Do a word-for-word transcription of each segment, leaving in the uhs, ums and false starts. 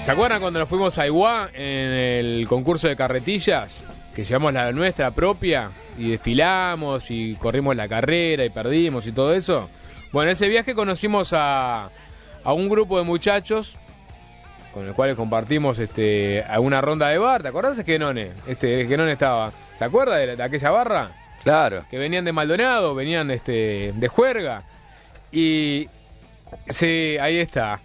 ¿Se acuerdan cuando nos fuimos a Iguá en el concurso de carretillas? Que llevamos la nuestra propia y desfilamos y corrimos la carrera y perdimos y todo eso. Bueno, en ese viaje conocimos a, a un grupo de muchachos con el cual compartimos este, alguna ronda de bar. ¿Te acordás de Genone? Este, Genone estaba. ¿Se acuerda de, de aquella barra? Claro. Que venían de Maldonado, venían este, de Juerga. Y sí, ahí está.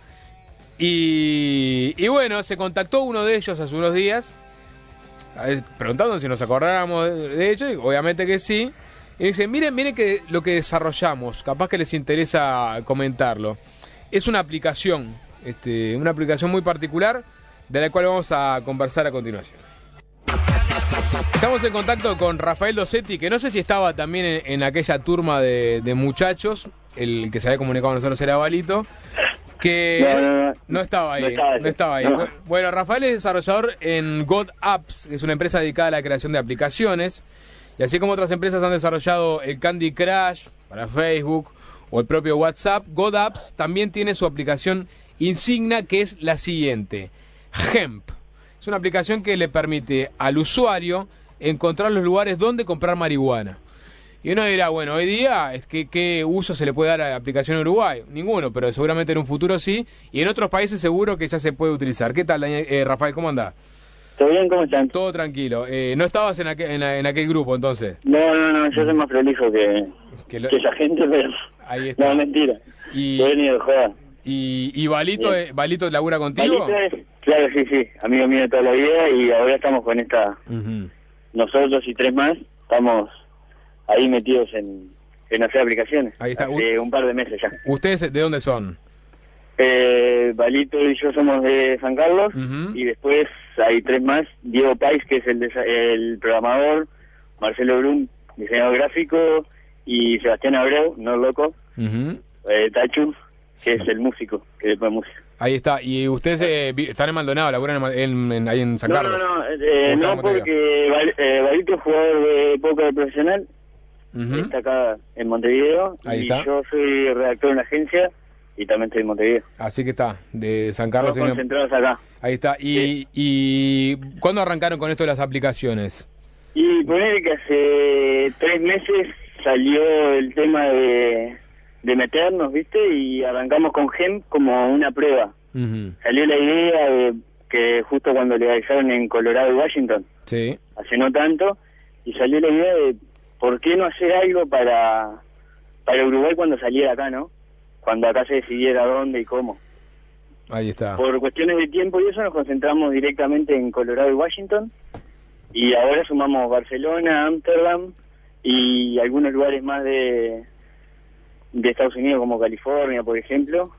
Y, y bueno, se contactó uno de ellos hace unos días, preguntando si nos acordáramos de, de ellos, y obviamente que sí. Y dice, miren, miren que lo que desarrollamos, capaz que les interesa comentarlo. Es una aplicación, este, una aplicación muy particular, de la cual vamos a conversar a continuación. Estamos en contacto con Rafael Dossetti, que no sé si estaba también en, en aquella turma de, de muchachos. El que se había comunicado con nosotros era Balito, que no, no, no, no estaba ahí. No estaba, no estaba ahí. No. Bueno, Rafael es desarrollador en God Apps, que es una empresa dedicada a la creación de aplicaciones. Y así como otras empresas han desarrollado el Candy Crush para Facebook o el propio WhatsApp, God Apps también tiene su aplicación insignia, que es la siguiente: Hemp. Es una aplicación que le permite al usuario encontrar los lugares donde comprar marihuana. Y uno dirá, bueno, hoy día, ¿qué, qué uso se le puede dar a la aplicación en Uruguay? Ninguno, pero seguramente en un futuro sí. Y en otros países seguro que ya se puede utilizar. ¿Qué tal, Daniel, eh, Rafael? ¿Cómo andás? ¿Todo bien? ¿Cómo están? Todo tranquilo. Eh, ¿No estabas en, aquel, en, en aquel grupo, entonces? No, no, no, yo soy más prolijo que, que, lo... que esa gente, pero... Ahí está. No, mentira. Y, Yo he venido de joder. ¿Y, y Balito, eh, Balito labura contigo? Balito es, claro, sí, sí, amigo mío de toda la vida, y ahora estamos con esta... Uh-huh. Nosotros y tres más, estamos ahí metidos en, en hacer aplicaciones. Ahí está. Hace un par de meses ya. ¿Ustedes de dónde son? Eh, Balito y yo somos de San Carlos, Uh-huh. y después hay tres más: Diego Pais, que es el, desa- el programador, Marcelo Brum, diseñador gráfico, y Sebastián Abreu, no loco, Uh-huh. eh, Tachu, que es el músico, que después música. Ahí está. ¿Y ustedes eh, vi- están en Maldonado, laburan en, en, en, ahí en San No, Carlos? no, no, eh, ¿O están no en Montevideo? porque Val- eh, Balito es jugador de póker profesional, Uh-huh. está acá en Montevideo, Ahí y está. yo soy redactor en una agencia y también estoy en Montevideo. Así que está, de San Carlos. Todos en- concentrados acá. Ahí está. ¿Y, Sí. y cuándo arrancaron con esto de las aplicaciones? Y poner que hace tres meses salió el tema de, de meternos, ¿viste? Y arrancamos con Gem como una prueba. Uh-huh. Salió la idea de que justo cuando legalizaron en Colorado y Washington, Sí. hace no tanto, y salió la idea de por qué no hacer algo para, para Uruguay cuando saliera acá, ¿no? Cuando acá se decidiera dónde y cómo. Ahí está. Por cuestiones de tiempo y eso nos concentramos directamente en Colorado y Washington, y ahora sumamos Barcelona, Ámsterdam y algunos lugares más de, de Estados Unidos, como California, por ejemplo,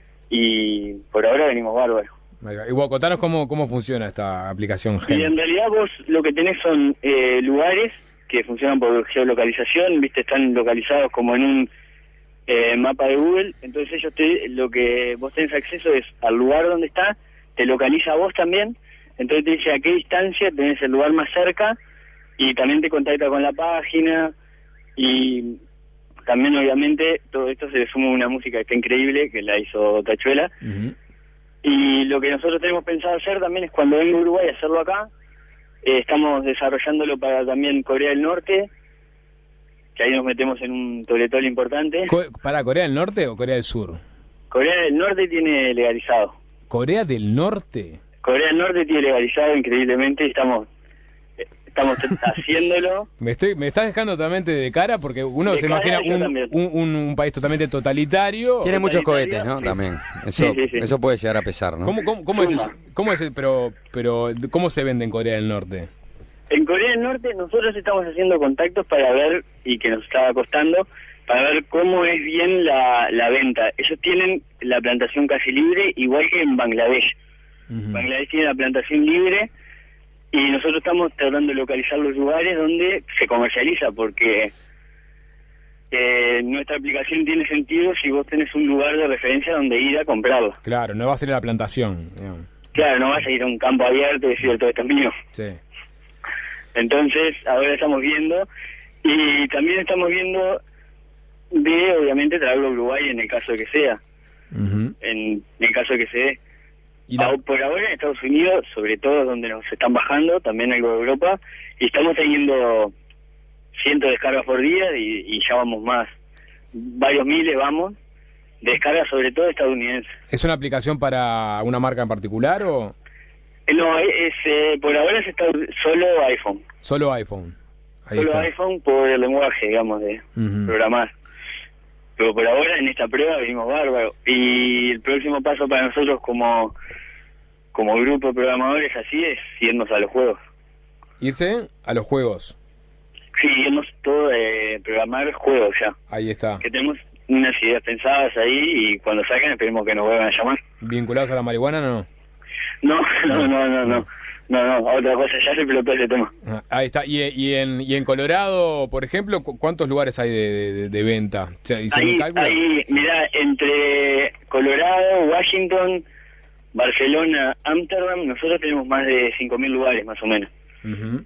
y por ahora venimos bárbaros. Ahí va. Y bueno, contanos cómo, cómo funciona esta aplicación Y en Gem. realidad vos lo que tenés son eh, lugares que funcionan por geolocalización, viste, están localizados como en un eh, mapa de Google, entonces ellos te, lo que vos tenés acceso es al lugar donde está, te localiza a vos también, entonces te dice a qué distancia tenés el lugar más cerca, y también te contacta con la página, y también obviamente todo esto se le suma una música que está increíble, que la hizo Tachuela. Uh-huh. Y lo que nosotros tenemos pensado hacer también es cuando venga a Uruguay hacerlo acá. Eh, estamos desarrollándolo para también Corea del Norte, que ahí nos metemos en un toletol importante. Co- ¿Para Corea del Norte o Corea del Sur? Corea del Norte tiene legalizado. ¿Corea del Norte? Corea del Norte tiene legalizado increíblemente y estamos eh, estamos t- haciéndolo. Me estoy me estás dejando totalmente de cara porque uno De se cara, imagina yo un, también. un, un, un país totalmente totalitario. Tiene muchos Totalitario. cohetes, ¿no? También. Eso, Sí, sí, sí. eso puede llegar a pesar, ¿no? ¿Cómo, cómo, cómo es Suma. eso? ¿Cómo es el- pero pero cómo se vende en Corea del Norte? En Corea del Norte nosotros estamos haciendo contactos para ver, y que nos estaba costando, para ver cómo es bien la, la venta. Ellos tienen la plantación casi libre, igual que en Bangladesh. Uh-huh. Bangladesh tiene la plantación libre, y nosotros estamos tratando de localizar los lugares donde se comercializa, porque eh, nuestra aplicación tiene sentido si vos tenés un lugar de referencia donde ir a comprarla. Claro, no va a ser la plantación. digamos. Claro, no vas a ir a un campo abierto y decir todo esto es mío. Sí. Entonces, ahora estamos viendo, y también estamos viendo de, obviamente, traerlo a Uruguay en el caso de que sea, Uh-huh. en el caso de que se dé. ¿Y la... Por ahora en Estados Unidos, sobre todo donde nos están bajando, también algo de Europa, y estamos teniendo cientos de descargas por día y, y ya vamos más, varios miles vamos, de descargas sobre todo estadounidenses. ¿Es una aplicación para una marca en particular o...? No, es, es eh, por ahora es solo iPhone. Solo iPhone. Ahí solo está. iPhone por el lenguaje, digamos, de Uh-huh. programar. Pero por ahora en esta prueba venimos bárbaro. Y el próximo paso para nosotros como, como grupo de programadores así es irnos a los juegos. Irse a los juegos. Sí, irnos todo de programar juegos ya. Ahí está. Que tenemos unas ideas pensadas ahí y cuando salgan esperemos que nos vuelvan a llamar. ¿Vinculados a la marihuana no? No, no, no, no, no. No, no, otra cosa, ya se pelotó ese tema. Ah, ahí está. ¿Y, y, en, ¿Y en Colorado, por ejemplo, cu- cuántos lugares hay de, de, de venta? O sea, ¿hicieron Ahí, un cálculo? ahí, mirá, entre Colorado, Washington, Barcelona, Ámsterdam, nosotros tenemos más de cinco mil lugares más o menos. Uh-huh.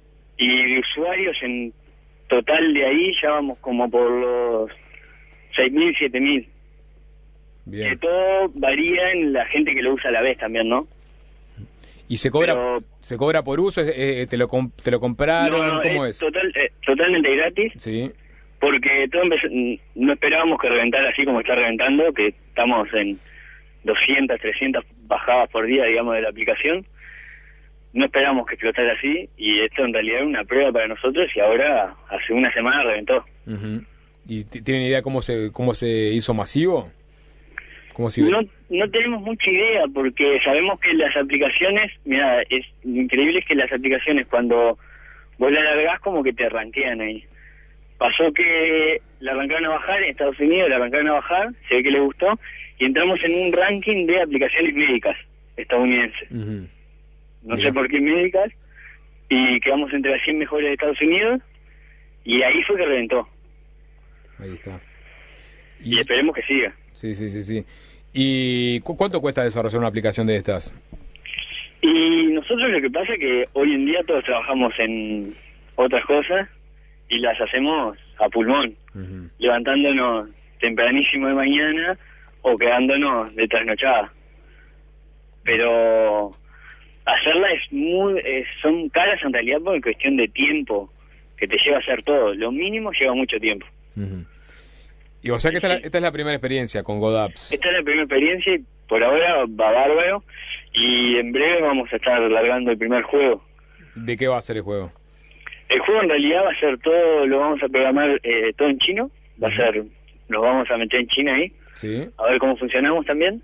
Y de usuarios en total de ahí ya vamos como por los seis mil, siete mil. Bien. Que todo varía en la gente que lo usa a la vez también, ¿no? ¿Y se cobra Pero- se cobra por uso? ¿Es- eh, ¿Te lo, com- te lo compraron? No, no, ¿Cómo es? Total, eh, totalmente gratis, Sí. porque todo empezó- no esperábamos que reventara así como está reventando, que estamos en doscientas, trescientas bajadas por día, digamos, de la aplicación. No esperábamos que explotara así, y esto en realidad es una prueba para nosotros, y ahora hace una semana reventó. Uh-huh. ¿Y t- tienen idea cómo se cómo se hizo masivo? ¿Cómo se No, no tenemos mucha idea, porque sabemos que las aplicaciones, mira, es increíble es que las aplicaciones cuando vos la largás como que te ranquean ahí. Pasó que la arrancaron a bajar en Estados Unidos, la arrancaron a bajar, se ve que les gustó, y entramos en un ranking de aplicaciones médicas estadounidenses. Uh-huh. No Mirá. sé por qué médicas, y quedamos entre las cien mejores de Estados Unidos, y ahí fue que reventó. Ahí está. Y esperemos que siga. Sí, sí, sí, sí. ¿Y cu- cuánto cuesta desarrollar una aplicación de estas? Y nosotros lo que pasa es que hoy en día todos trabajamos en otras cosas y las hacemos a pulmón, Uh-huh. levantándonos tempranísimo de mañana o quedándonos de trasnochada. Pero hacerla es muy, es- son caras en realidad por cuestión de tiempo que te lleva a hacer todo. Lo mínimo lleva mucho tiempo. Uh-huh. Y o sea que esta, es la- esta es la primera experiencia con GodApps. Esta es la primera experiencia y por ahora va bárbaro y en breve vamos a estar largando el primer juego. ¿De qué va a ser el juego? El juego en realidad va a ser todo, lo vamos a programar eh, todo en chino, va a ser, nos vamos a meter en China ahí, Sí. a ver cómo funcionamos también.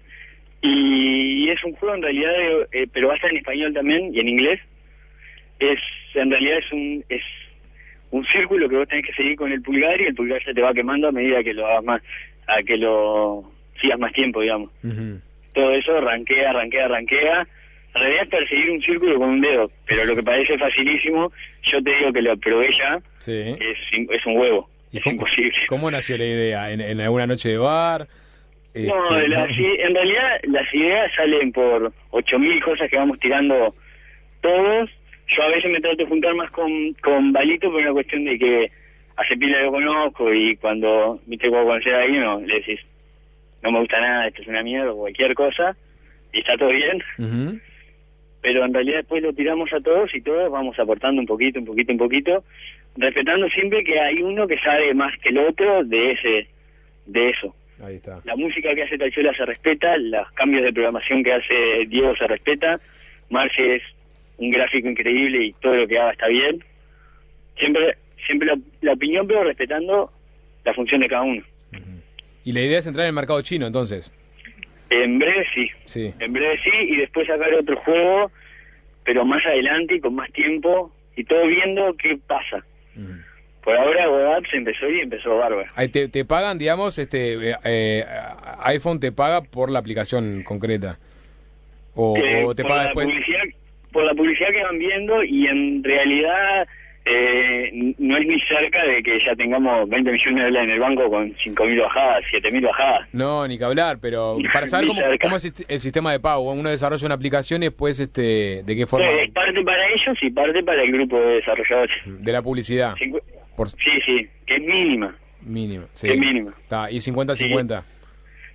Y es un juego en realidad, eh, pero va a estar en español también y en inglés. Es, en realidad es un, es un círculo que vos tenés que seguir con el pulgar y el pulgar se te va quemando a medida que lo hagas más, a que lo sigas más tiempo, digamos. Uh-huh. Todo eso ranquea, ranquea, ranquea. En realidad es perseguir un círculo con un dedo, pero lo que parece facilísimo, yo te digo que lo probé ya, Sí. es, es un huevo, ¿Y es cómo, imposible. cómo nació la idea? ¿En, en alguna noche de bar? No, Este, las i- en realidad las ideas salen por ocho mil cosas que vamos tirando todos. Yo a veces me trato de juntar más con, con Balito por una cuestión de que hace pila lo conozco y cuando, viste, cuando conocer a alguien no, le decís, no me gusta nada, esto es una mierda o cualquier cosa, y está todo bien. Ujú. Pero en realidad después lo tiramos a todos y todos vamos aportando un poquito, un poquito, un poquito, respetando siempre que hay uno que sabe más que el otro de ese, de eso. Ahí está. La música que hace Tachuela se respeta, los cambios de programación que hace Diego se respeta, Marci es un gráfico increíble y todo lo que haga está bien. Siempre, siempre la, la opinión, pero respetando la función de cada uno. Y la idea es entrar en el mercado chino, entonces. En breve sí, Sí. en breve sí, y después sacar otro juego, pero más adelante y con más tiempo, y todo viendo qué pasa. Ujú. Por ahora GodApps empezó y empezó bárbaro. Ahí te, te pagan, digamos, este eh, eh, iPhone te paga por la aplicación concreta. O, Que o te por paga la después. publicidad, por la publicidad que van viendo, y en realidad eh, no es ni cerca de que ya tengamos veinte millones de dólares en el banco con cinco mil bajadas, siete mil bajadas. No, ni que hablar, pero para saber Ni cómo, cerca. cómo es el sistema de pago. Uno desarrolla una aplicación y después este, de qué forma. Sí, es parte para ellos y parte para el grupo de desarrolladores. De la publicidad. Cincu- Por Sí, sí, que es mínima. mínimo. Sí. Que es mínima. Está, y cincuenta cincuenta.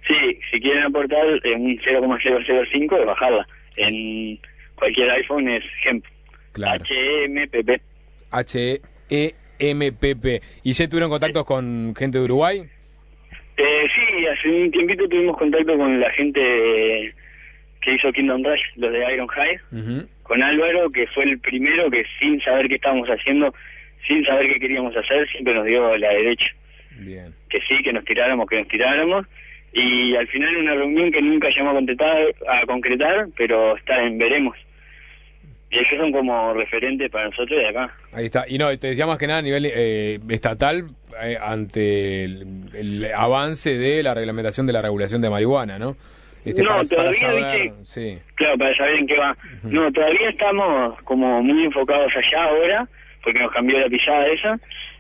Sí, si quieren aportar en un cero coma cero cero cinco, es bajarla. En cualquier iPhone es Hemp. Claro. H E M P P. H E M P P. ¿Y ya tuvieron contactos con gente de Uruguay? Eh, sí, hace un tiempito tuvimos contacto con la gente que hizo Kingdom Rush, los de Iron High, Uh-huh. con Álvaro, que fue el primero que sin saber qué estábamos haciendo, sin saber qué queríamos hacer, siempre nos dio la derecha. Bien. Que sí, que nos tiráramos, que nos tiráramos. Y al final una reunión que nunca llegamos a concretar, a concretar pero está en veremos. Y ellos son como referentes para nosotros de acá. Ahí está. Y no, te decía más que nada a nivel eh, estatal, eh, ante el, el avance de la reglamentación de la regulación de marihuana, ¿no? Este, no, para, todavía, para saber, ¿viste? sí. Claro, para saber en qué va. Uh-huh. No, todavía estamos como muy enfocados allá ahora, porque nos cambió la pisada esa,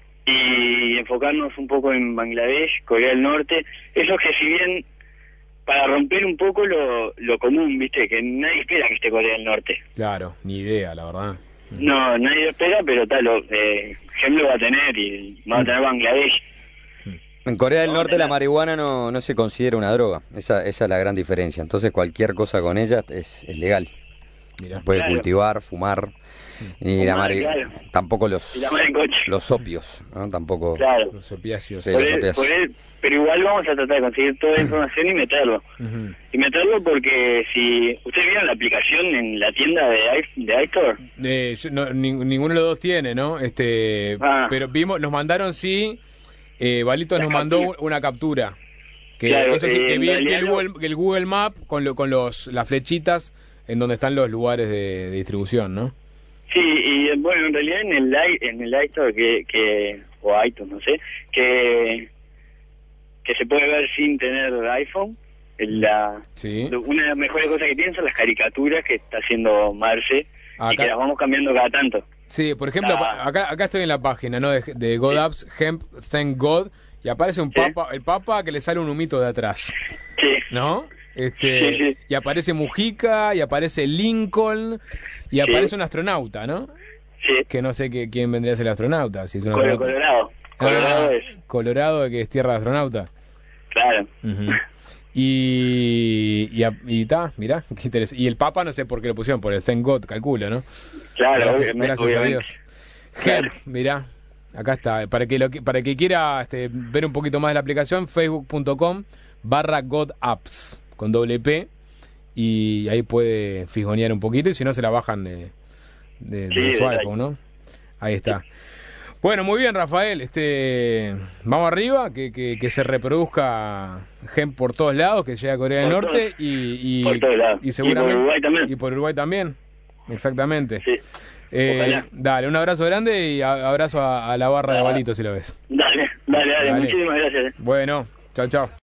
y enfocarnos un poco en Bangladesh, Corea del Norte, esos que si bien para romper un poco lo, lo común, viste, que nadie espera que esté Corea del Norte. Claro, ni idea, la verdad. No, nadie lo espera, pero tal, lo, eh, Gem lo va a tener y va a tener Bangladesh. En Corea del Norte la marihuana no, no se considera una droga, esa, esa es la gran diferencia, entonces cualquier cosa con ella es, es legal. Mirá. Puede Claro. cultivar, fumar, y Fumar, la mari- claro. tampoco los, Y la maricocha. los opios, ¿no? Tampoco. Claro. Los opiáceos. Sí. Por los él, opiáceos. por él, pero igual vamos a tratar de conseguir toda la información y meterlo. Uh-huh. Y meterlo porque si... ¿Ustedes vieron la aplicación en la tienda de, i- de iStore? Eh, yo- no, ni- ninguno de los dos tiene, ¿no? Este, Ah. pero vimos, nos mandaron sí, eh, Balitos La nos mandó captura. una captura. Que Claro, eso sí, eh, que en vi, vi realidad el, no- Google, el Google Map con, lo, con los las flechitas en donde están los lugares de, de distribución, ¿no? Sí, y eh, bueno, en realidad en el i- en el iStore que, que o iTunes, no sé, que que se puede ver sin tener iPhone. La, Sí. Una de las mejores cosas que tienen son las caricaturas que está haciendo Marce y Acá- que las vamos cambiando cada tanto. Sí, por ejemplo, Ah. acá, acá estoy en la página, ¿no? De, de God Apps, Hemp, Thank God, y aparece un Sí. papa, el papa que le sale un humito de atrás, Sí, ¿no? Este, Sí, sí. y aparece Mujica, y aparece Lincoln, y aparece un astronauta, ¿no? sí. Que no sé que, quién vendría a ser el astronauta, si es un Colo- astronauta. Colorado. Colorado Ah, es, Colorado, que es tierra de astronauta. claro. Ujú. Y y, a- y ta, mirá, qué interesante. Y el Papa no sé por qué lo pusieron, por el Thank God, calculo, ¿no? Claro, gracias, obviamente, gracias a obviamente. Dios. Claro. Gem, mirá, acá está. Para que lo que- para que quiera este, ver un poquito más de la aplicación, facebook punto com barra God Apps con doble P, y ahí puede fijonear un poquito, y si no se la bajan de, de, de Sí, su de iPhone, ¿no? Ahí está. Bueno, muy bien, Rafael. Este, vamos arriba, que, que, que se reproduzca Gem por todos lados, que llegue a Corea del Por Norte todos- y, y, por todos lados. y seguramente Y por Uruguay también. y por Uruguay también. Exactamente. Sí. Eh, Ojalá. dale, un abrazo grande y a- abrazo a, a la barra de Ah. Balito si lo ves. Dale, dale, dale, Dale. muchísimas gracias. eh. Bueno, chao, chao.